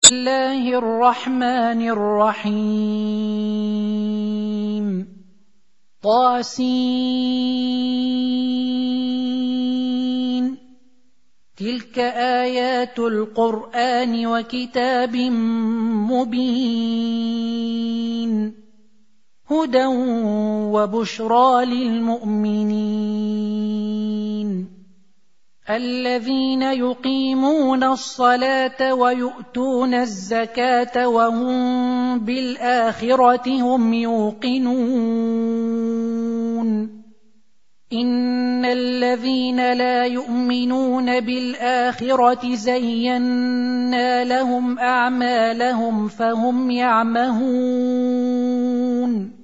الله الرحمن الرحيم طاسين تلك آيات القرآن وكتاب مبين هدى وبشرى للمؤمنين الذين يقيمون الصلاة ويؤتون الزكاة وهم بالآخرة هم يوقنون إن الذين لا يؤمنون بالآخرة زينا لهم أعمالهم فهم يعمهون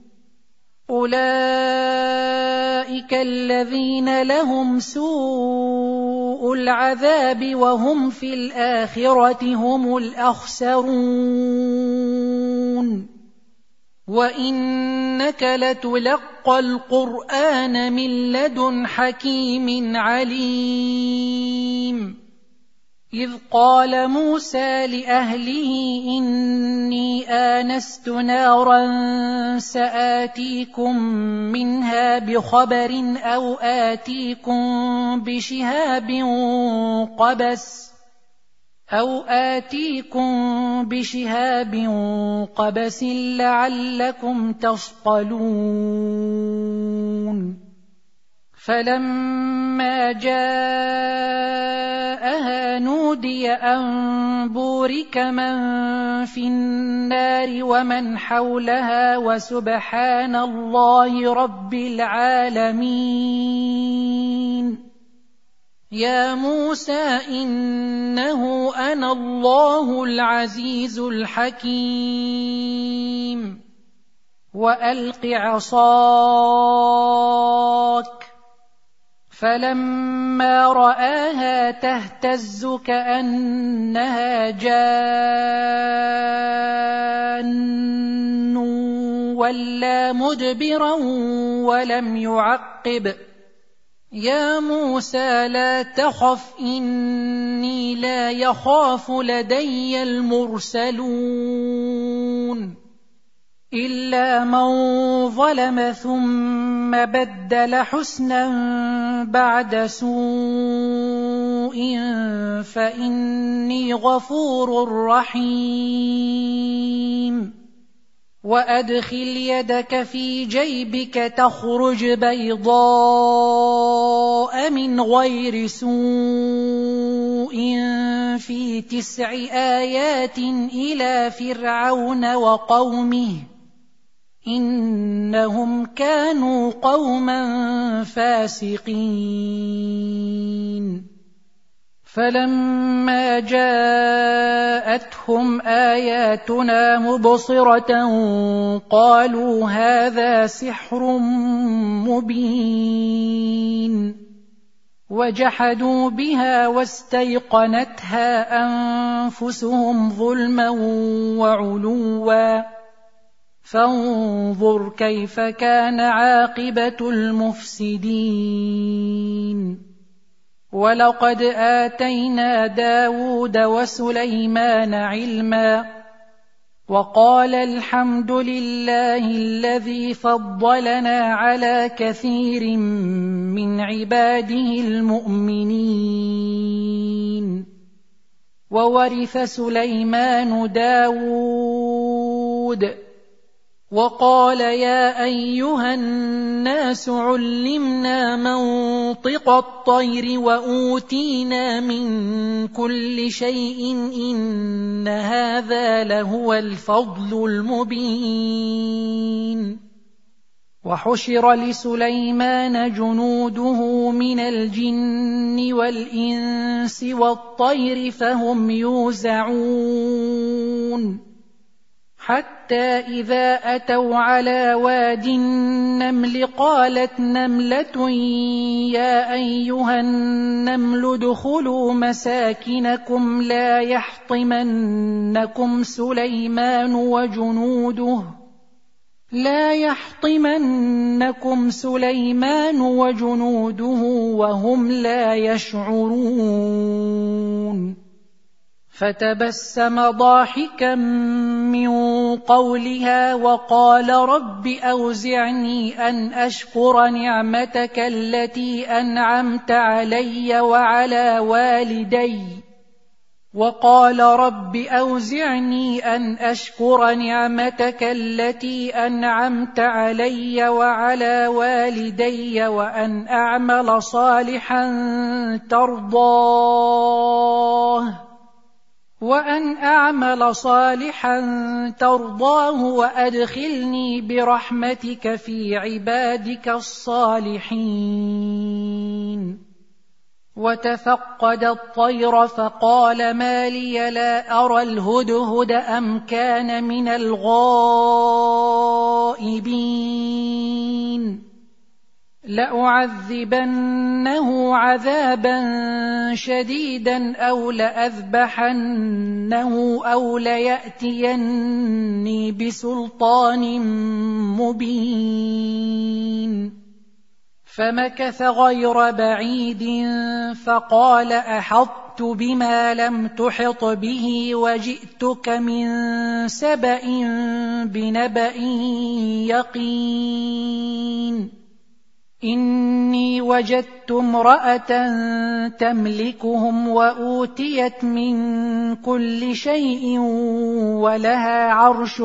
أولئك الذين لهم سوء العذاب وهم في الآخرة هم الأخسرون وإنك لتلقى القرآن من لدن حكيم عليم إذ قال موسى لأهله إني آنست نارا سآتيكم منها بخبر أو آتيكم بشهاب قبس لعلكم تصطلون فلما جاءها نودي أن بورك من في النار ومن حولها وسبحان الله رب العالمين يا موسى إنه أنا الله العزيز الحكيم وألق عصاك فلما رآها تهتز كأنها جان ولا مدبرا ولم يعقب يا موسى لا تخف إني لا يخاف لدي المرسلون إلا من ظلم ثم بدل حسنا بعد سوء فإني غفور رحيم وأدخل يدك في جيبك تخرج بيضاء من غير سوء في 9 آيات إلى فرعون وقومه إنهم كانوا قوما فاسقين فلما جاءتهم آياتنا مبصرة قالوا هذا سحر مبين وجحدوا بها واستيقنتها أنفسهم ظلما وعلوا فانظر كيف كان عاقبة المفسدين ولقد آتينا داود وسليمان علما وقال الحمد لله الذي فضلنا على كثير من عباده المؤمنين وورث سليمان داود وقال يا أيها الناس علمنا منطق الطير وأوتينا من كل شيء إن هذا لهو الفضل المبين وحشر لسليمان جنوده من الجن والإنس والطير فهم يوزعون حتى إذا أتوا على واد النمل قالت نملة يا أيها النمل ادخلوا مساكنكم لا يحطمنكم سليمان وجنوده وهم لا يشعرون فتبسم ضاحكا من قولها وقال رب أوزعني أن أشكر نعمتك التي أنعمت علي وعلى والدي وقال رب أوزعني أن أشكر نعمتك التي أنعمت علي وعلى والدي وأن أعمل صالحا ترضاه وأدخلني برحمتك في عبادك الصالحين. وتفقد الطير فقال ما لي لا أرى الهدهد أم كان من الغائبين لأعذبنه عذابا شديدا أو لأذبحنه أو ليأتيني بسلطان مبين. فمكث غير بعيد فقال أحطت بما لم تحط به وجئتك من سبأ بنبأ يقين. إني وجدت امرأة تملكهم وأوتيت من كل شيء ولها عرش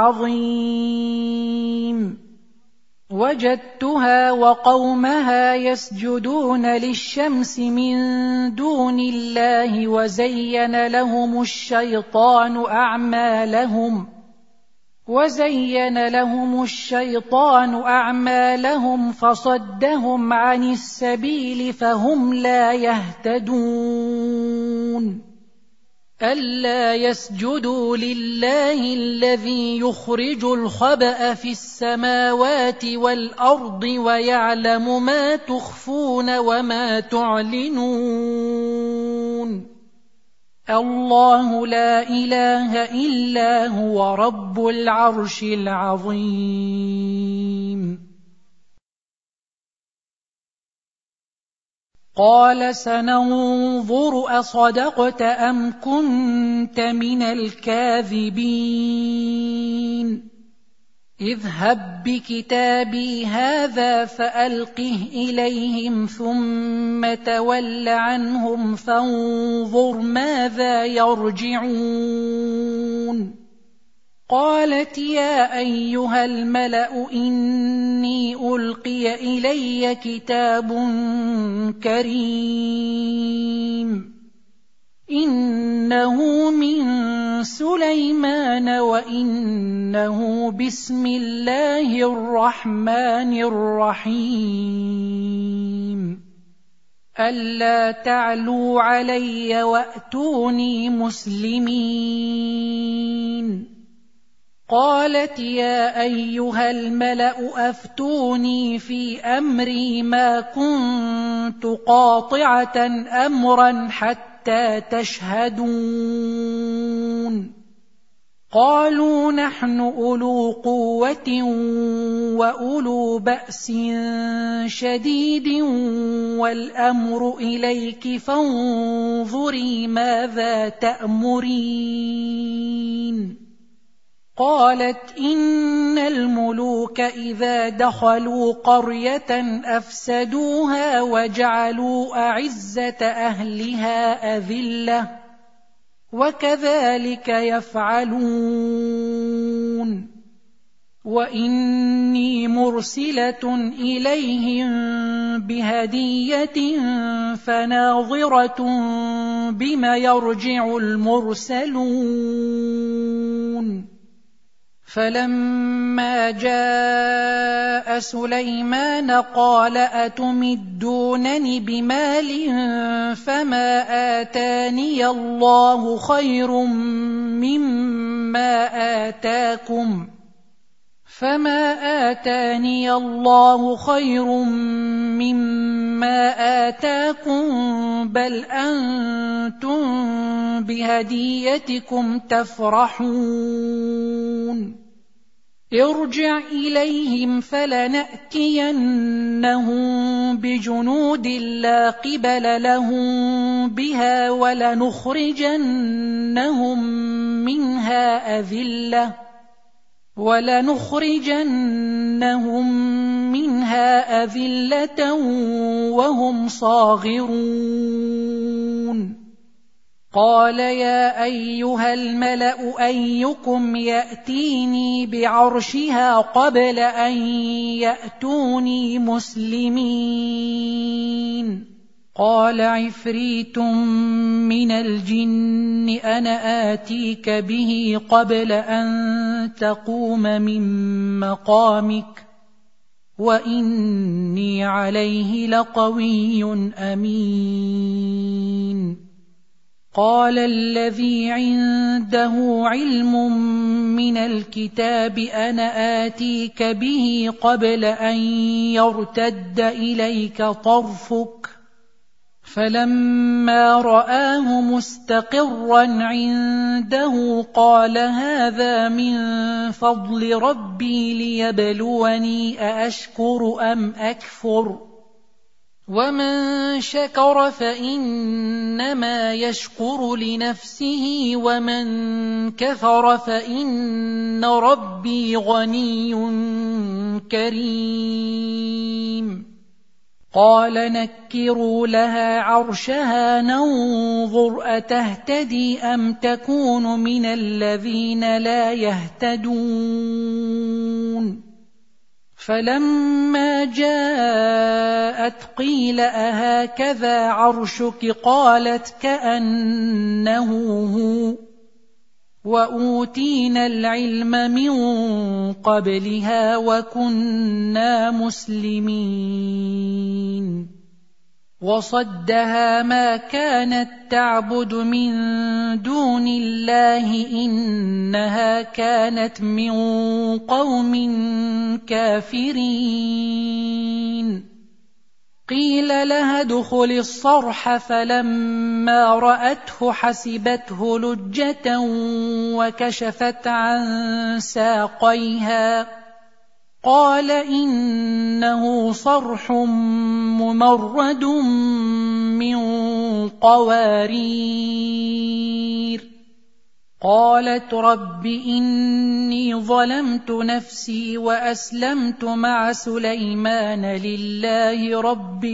عظيم. وجدتها وقومها يسجدون للشمس من دون الله وزين لهم الشيطان أعمالهم فصدهم عن السبيل فهم لا يهتدون. ألا يسجدوا لله الذي يخرج الخبأ في السماوات والأرض ويعلم ما تخفون وما تعلنون. الله لا إله إلا هو رب العرش العظيم. قال سننظر أصدقت أم كنت من الكاذبين. اذهب بكتابي هذا فألقه إليهم ثم تول عنهم فانظر ماذا يرجعون. قالت يا أيها الملأ إني ألقي إلي كتاب كريم إنه من سليمان وإنه بسم الله الرحمن الرحيم ألا تعلوا علي وأتوني مسلمين. قالت يا أيها الملأ أفتوني في أمري ما كنت قاطعة أمرا حتى تشهدون. قالوا نحن أولو قوة وأولو بأس شديد والأمر إليك فانظري ماذا تأمرين. قالت إن الملوك إذا دخلوا قرية أفسدوها وجعلوا أعزة أهلها أذلة وكذلك يفعلون. وإني مرسلة إليهم بهدية فناظرة بما يرجع المرسلون. فلما جاء سليمان قال أتمدونني بمال فما آتاني الله خير مما آتاكم بل أنتم بهديتكم تفرحون. ارجع إليهم فلنأتينهم بجنود لا قبل لهم بها ولنخرجنهم منها أذلة وهم صاغرون قال يا أيها الملأ أيكم يأتيني بعرشها قبل أن يأتوني مسلمين قال عفريت من الجن أنا آتيك به قبل أن تقوم من مقامك وإني عليه لقوي أمين قال الذي عنده علم من الكتاب أنا آتيك به قبل أن يرتد إليك طرفك فلما رآه مستقرا عنده قال هذا من فضل ربي ليبلوني أأشكر أم أكفر ومن شكر فإنما يشكر لنفسه ومن كفر فإن ربي غني كريم قال نكروا لها عرشها ننظر أتهتدي أم تكون من الذين لا يهتدون فلما جاءت قيل أهكذا عرشك قالت كأنه هو وأوتينا العلم من قبلها وكنا مسلمين وصدها ما كانت تعبد من دون الله إنها كانت من قوم كافرين قيل لها ادخل الصرح فلما رأته حسبته لجة وكشفت عن ساقيها قال إنه صرح ممرد من قوارير قالت رب إني ظلمت نفسي وأسلمت مع سليمان لله رب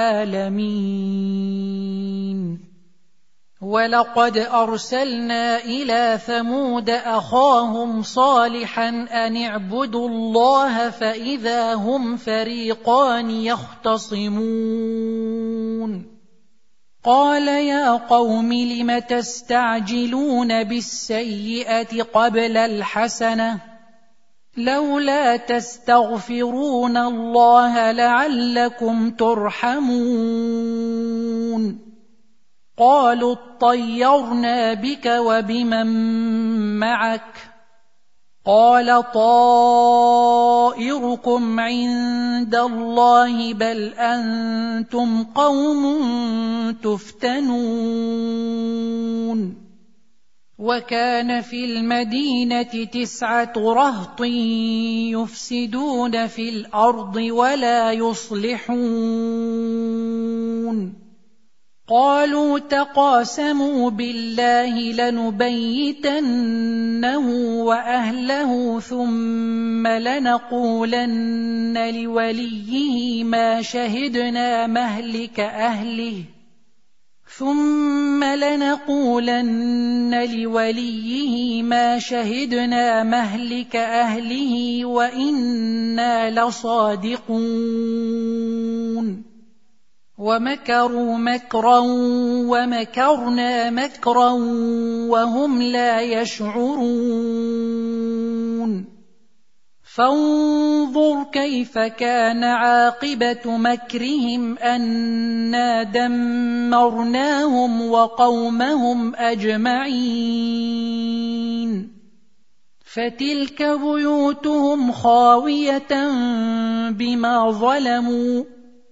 العالمين ولقد أرسلنا إلى ثمود أخاهم صالحا أن اعبدوا الله فإذا هم فريقان يختصمون قال يا قوم لم تستعجلون بالسيئة قبل الحسنة لولا تستغفرون الله لعلكم ترحمون قالوا اطيرنا بك وبمن معك قال طائركم عند الله بل أنتم قوم تفتنون وكان في المدينة 9 رهط يفسدون في الأرض ولا يصلحون قالوا تقاسموا بالله لنبيتنه وأهله ثم لنقولن لوليه ما شهدنا مهلك أهله وإنا لصادقون ومكروا مكرا ومكرنا مكرا وهم لا يشعرون فانظر كيف كان عاقبة مكرهم أنا دمرناهم وقومهم أجمعين فتلك بيوتهم خاوية بما ظلموا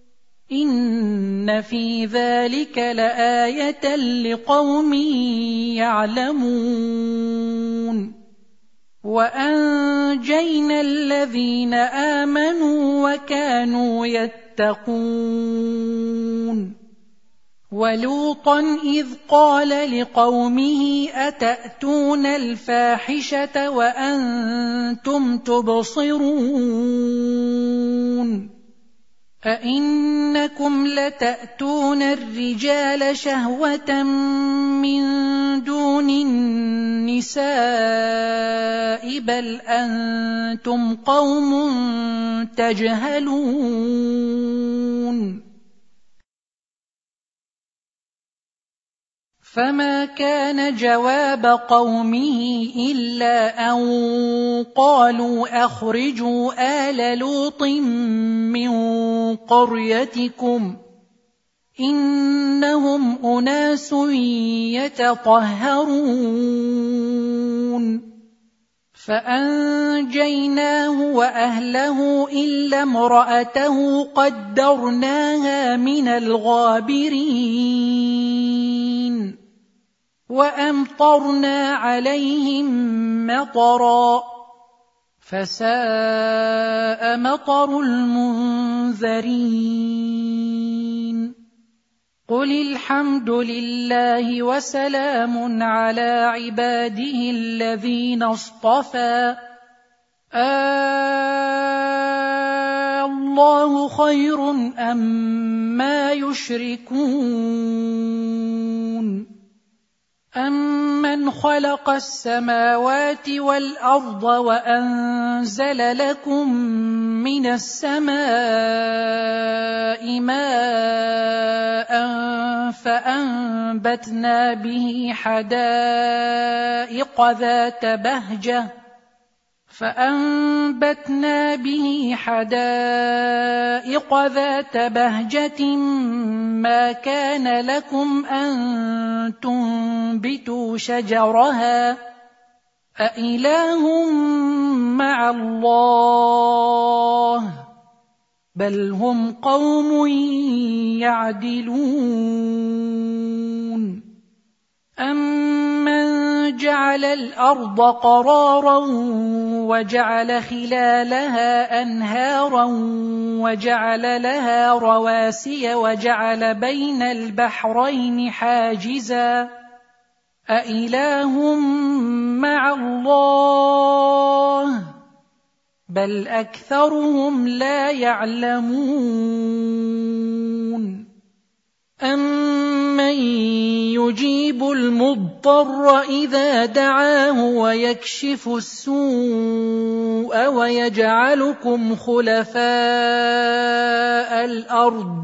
إن في ذلك لآية لقوم يعلمون وأنذر وأنجينا الذين آمنوا وكانوا يتقون ولوطا إذ قال لقومه أتأتون الفاحشة وأنتم تبصرون أئنكم لتأتون الرجال شهوة من دون النساء بل أنتم قوم تجهلون فما كان جواب قومه إلا أن قالوا أخرجوا آل لوط من قريتكم إنهم أناس يتطهرون فأنجيناه وأهله إلا امرأته قدرناها من الغابرين وأمطرنا عليهم مطرا فساء مطر المنذرين قل الحمد لله وسلام على عباده الذين اصطفى الله خير أما يشركون أمن خلق السماوات والأرض وأنزل لكم من السماء ماء فأنبتنا به حدائق ذات بهجة ما كان لكم أن تنبتوا شجرها أإله مع الله بل هم قوم يعدلون أمن جعل الأرض قرارا وجعل خلالها أنهارا وجعل لها رواسي وجعل بين البحرين حاجزا أإله مع الله بل أكثرهم لا يعلمون أمن يجيب المضطر إذا دعاه ويكشف السوء ويجعلكم خلفاء الأرض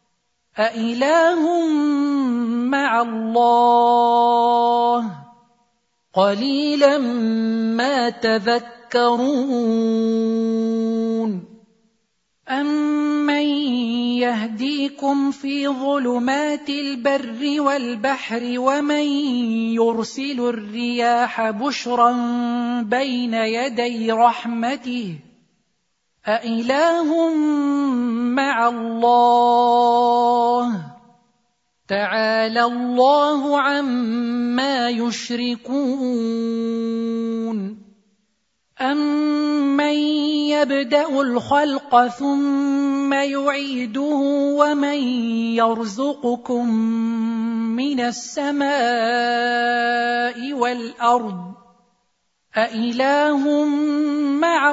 أإله مع الله قليلا ما تذكرون أمن يهديكم في ظلمات البر والبحر ومن يرسل الرياح بشرا بين يدي رحمته أإله مع الله تعالى الله عما يشركون أمن يبدأ الخلق ثم يعيده ومن يرزقكم من السماء والأرض أإله مع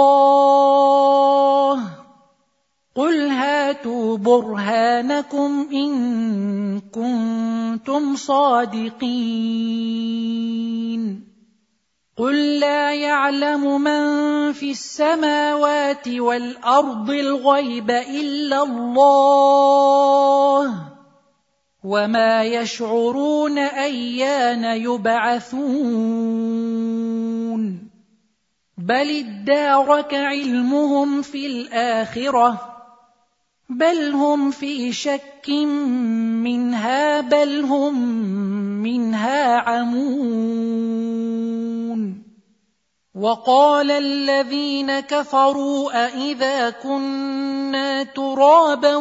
الله قل هاتوا برهانكم إن كنتم صادقين قل لا يعلم من في السماوات والأرض الغيب إلا الله وما يشعرون أيان يبعثون بل ادارك علمهم في الآخرة بل هم في شك منها بل هم منها عمون وقال الذين كفروا أإذا كنا ترابا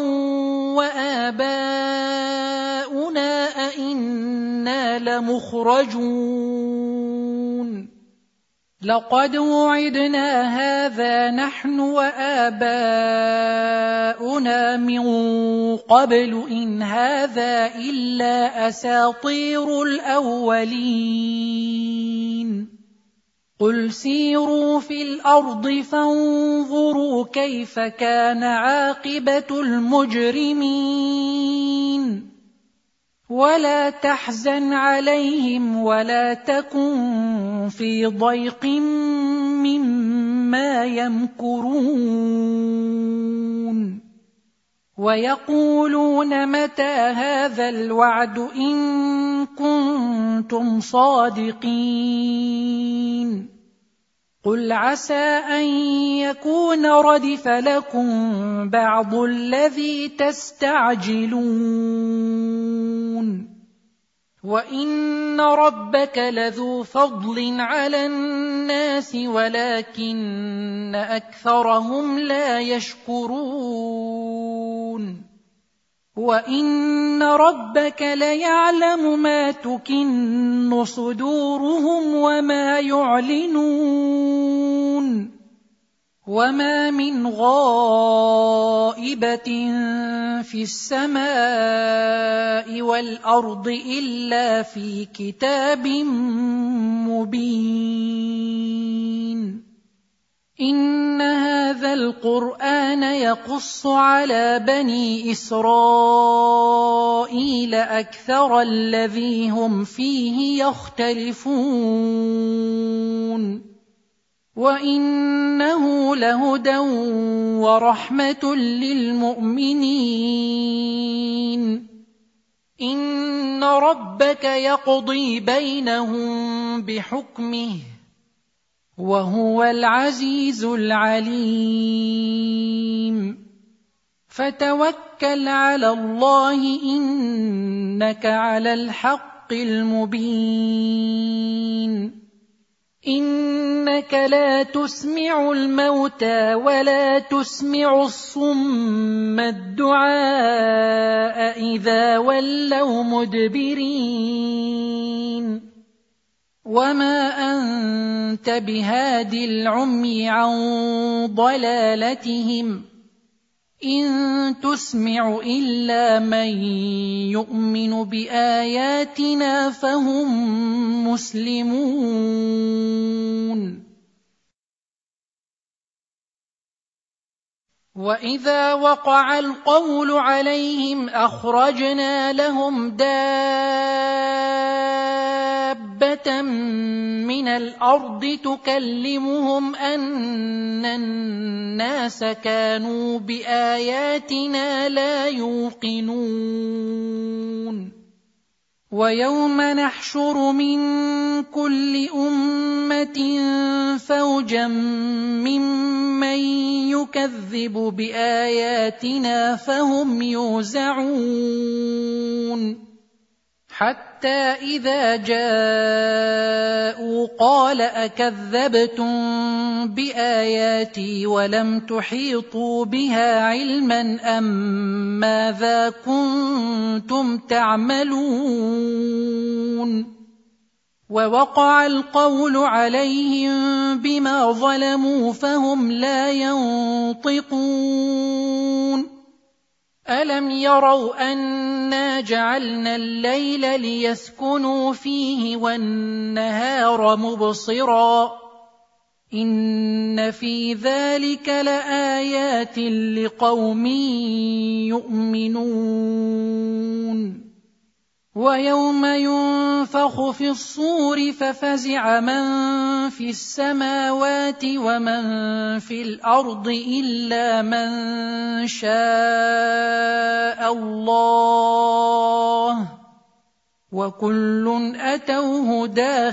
وآباؤنا أإنا لمخرجون لقد وعدنا هذا نحن وآباؤنا من قبل إن هذا إلا أساطير الأولين قل سيروا في الأرض فانظروا كيف كان عاقبة المجرمين ولا تحزن عليهم ولا تكن في ضيق مما يمكرون ويقولون متى هذا الوعد إن كنتم صادقين قل عسى أن يكون ردف لكم بعض الذي تستعجلون وإن ربك لذو فضل على الناس ولكن أكثرهم لا يشكرون وإن ربك ليعلم ما تكن صدورهم وما يعلنون وما من غائبة في السماء والأرض إلا في كتاب مبين إن هذا القرآن يقص على بني إسرائيل أكثر الذي هم فيه يختلفون وإنه لهدى ورحمة للمؤمنين إن ربك يقضي بينهم بحكمه وهو العزيز العليم فتوكل على الله إنك على الحق المبين إنك لا تسمع الموتى ولا تسمع الصم الدعاء إذا ولوا مدبرين وما أنت بهاد العمي عن ضلالتهم إن تسمع إلا من يؤمن بآياتنا فهم مسلمون وإذا وقع القول عليهم أخرجنا لهم دابة من الأرض تكلمهم أن الناس كانوا بآياتنا لا يوقنون ويوم نحشر من كل أمة فوجا ممن يكذب بآياتنا فهم يوزعون حتى إذا جاءوا قال أكذبتم بآياتي ولم تحيطوا بها علما أم ماذا كنتم تعملون ووقع القول عليهم بما ظلموا فهم لا ينطقون ألم يروا أنا جعلنا الليل ليسكنوا فيه والنهار مبصرا إن في ذلك لآيات لقوم يؤمنون ويوم ينفخ في الصور ففزع من في السماوات ومن في الأرض إلا من شاء الله وكل أتوه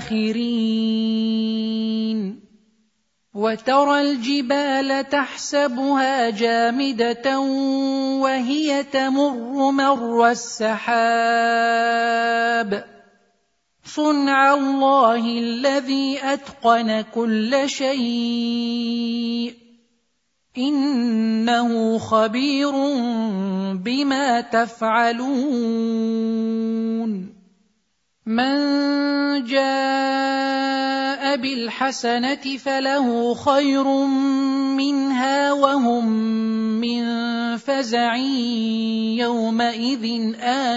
داخرين وترى الجبال تحسبها جامدة وهي تمر مر السحاب صنع الله الذي أتقن كل شيء إنه خبير بما تفعلون من جاء بالحسنة فله خير منها وهم من فزع يومئذ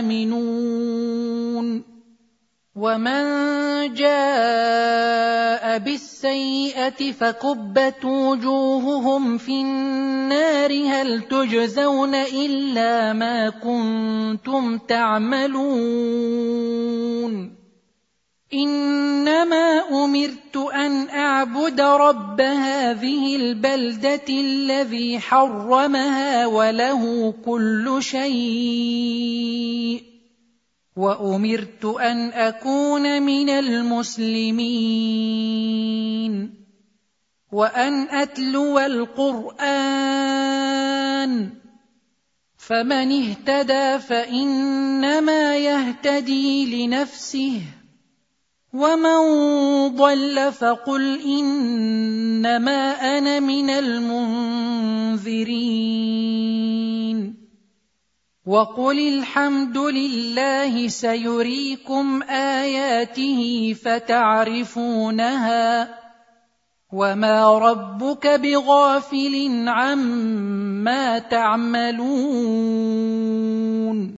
آمنون ومن جاء بالسيئة فكبت وجوههم في النار هل تجزون إلا ما كنتم تعملون إنما أمرت أن أعبد رب هذه البلدة الذي حرمها وله كل شيء وأمرت أن أكون من المسلمين وأن أتلو القرآن فمن اهتدى فإنما يهتدي لنفسه ومن ضل فقل إنما أنا من المنذرين وقل الحمد لله سيريكم آياته فتعرفونها وما ربك بغافل عما تعملون